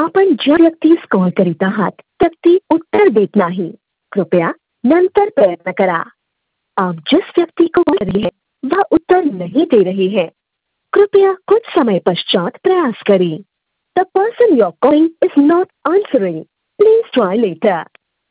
आपण ज्या व्यक्तीस कॉल करीत आहात व्यक्ती उत्तर देत नाही। कृपया नंतर प्रयत्न करा। आप जिस व्यक्ति को कॉल कर रही है वह उत्तर नहीं दे रही है। कृपया कुछ समय पश्चात प्रयास करें। The person you are calling is not answering. Please try letter.